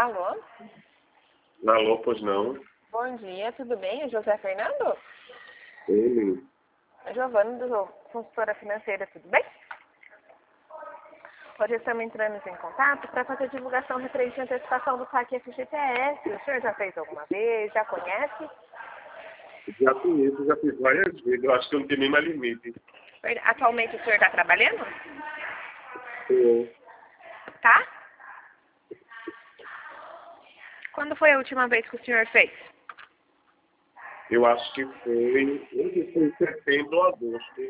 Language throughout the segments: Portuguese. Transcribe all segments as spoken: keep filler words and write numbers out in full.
Alô? Alô, pois não? Bom dia, tudo bem? É José Fernando? Ele. É Giovana, do consultora financeira, tudo bem? Hoje estamos entrando em contato para fazer divulgação referente à antecipação do parque F G T S. O senhor já fez alguma vez? Já conhece? Já conheço, já fiz várias vezes. Eu acho que eu não tenho nem mais limite. Atualmente o senhor está trabalhando? Eu, Tá? Quando foi a última vez que o senhor fez? eu acho que foi, eu que foi em setembro ou agosto.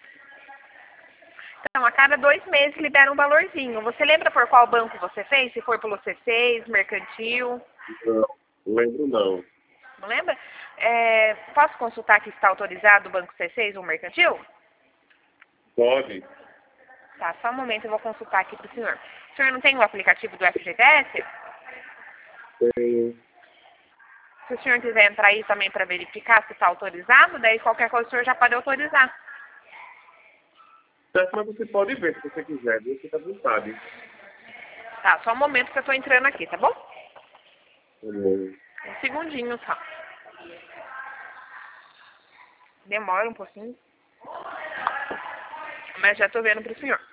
Então, a cada dois meses libera um valorzinho. Você lembra por qual banco você fez? Se for pelo C seis, Mercantil? Não, lembro não. Não lembra? É, posso consultar que está autorizado o banco C seis ou Mercantil? Pode? Tá, só um momento, eu vou consultar aqui para o senhor. O senhor não tem o aplicativo do F G T S? Tenho. Se o senhor quiser entrar aí também para verificar se está autorizado, daí qualquer coisa o senhor já pode autorizar. Certo, mas você pode ver se você quiser, viu? Fica à vontade. Tá, só um momento que eu estou entrando aqui, tá bom? Hum. Um segundinho só. Demora um pouquinho. Mas já estou vendo para o senhor.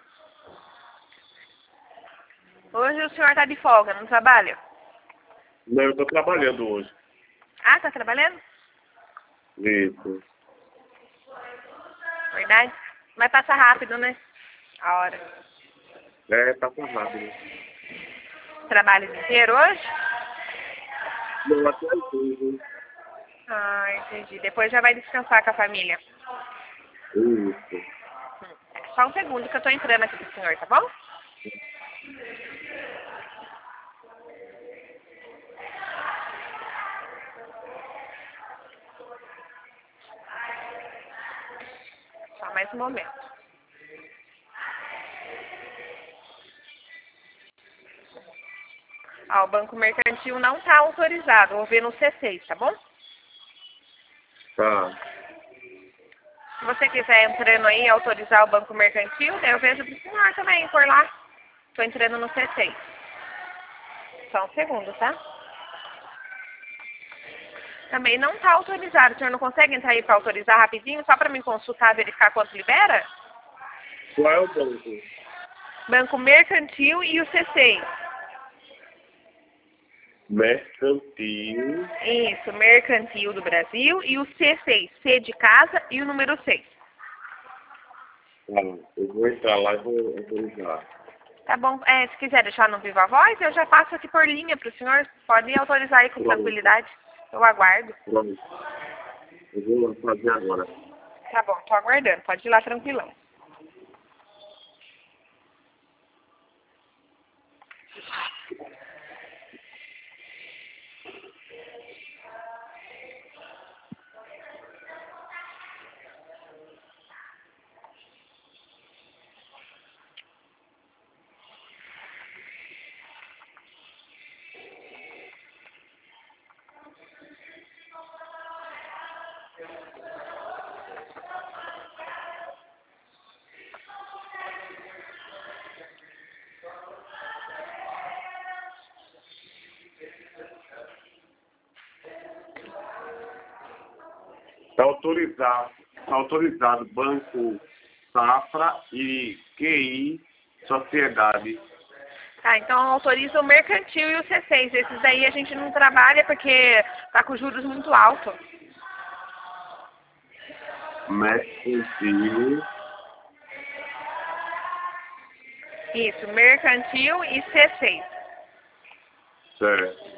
Hoje o senhor está de folga, não trabalha? Não, eu estou trabalhando hoje. Ah, tá trabalhando? Isso. Verdade? Mas passa rápido, né? A hora. É, passa rápido. Trabalha o dia inteiro hoje? Não, até às vezes. Ah, entendi. Depois já vai descansar com a família. Isso. Só um segundo que eu tô entrando aqui pro senhor, tá bom? Só mais um momento. Ah, o Banco Mercantil não tá autorizado. Vou ver no C seis, tá bom? Tá. Se você quiser entrando aí, autorizar o Banco Mercantil, daí eu vejo pro senhor também, por lá. Tô entrando no C seis. Só um segundo, tá? Também não tá autorizado. O senhor não consegue entrar aí para autorizar rapidinho, só para me consultar, verificar quanto libera? Qual é o banco? Banco Mercantil e o C seis. Mercantil. Isso, Mercantil do Brasil e o C seis. C de casa e o número seis. Tá, eu vou entrar lá e vou autorizar. Tá bom. É, se quiser deixar no Viva Voz, eu já passo aqui por linha para o senhor. Pode autorizar aí com Pronto. tranquilidade. Eu aguardo. Pronto. Eu vou lá fazer agora. Tá bom, tô aguardando. Pode ir lá tranquilão. Está autorizado, tá autorizado Banco Safra e Q I Sociedade. Tá, então autoriza o Mercantil e o C seis. Esses daí a gente não trabalha porque tá com juros muito altos. Mercantil. Isso, Mercantil e C seis. Certo.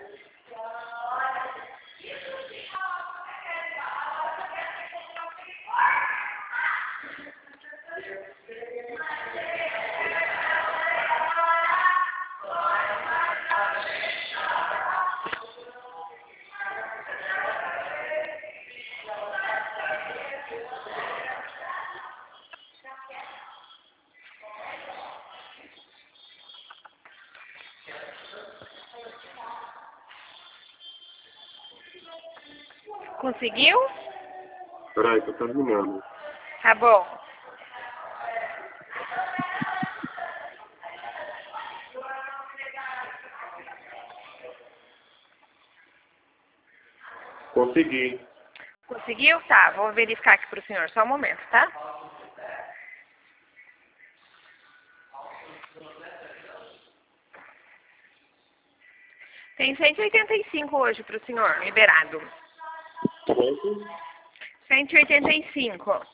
Conseguiu? Peraí, tô terminando. Tá bom. Consegui. Conseguiu? Tá, vou verificar aqui pro senhor, só um momento, tá? Tem cento e oitenta e cinco hoje pro senhor, liberado. Quanto? cento e oitenta e cinco.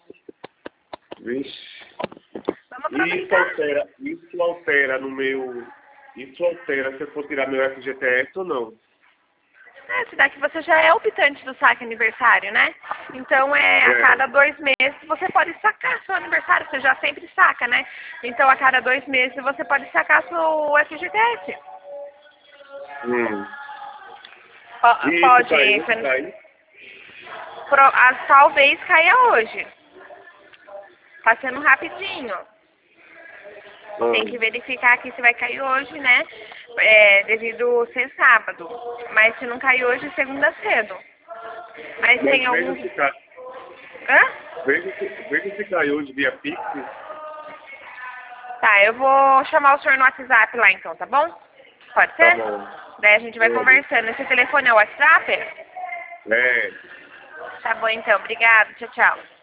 Vixe. Vamos E isso aproveitar. altera, isso altera no meu... Isso altera se eu for tirar meu F G T S ou não? É, esse daqui você já é optante do saque aniversário, né? Então, é, a É. cada dois meses você pode sacar seu aniversário, você já sempre saca, né? Então, a cada dois meses você pode sacar seu F G T S. Hum. Po- E pode, isso caiu, você- caiu? pro- ah, talvez caia hoje. Tá sendo rapidinho. Tem que Hum. verificar aqui se vai cair hoje, né? É, devido ser sábado. Mas se não cair hoje, segunda cedo. Mas Mas tem veja algum... se, cai, Hã? veja, se, veja se caiu hoje via Pix. Tá, eu vou chamar o senhor no WhatsApp lá então, tá bom? Pode Tá ser? bom. Daí a gente vai Pode. conversando. Esse telefone é o WhatsApp? É. Tá bom então, obrigado, tchau, tchau.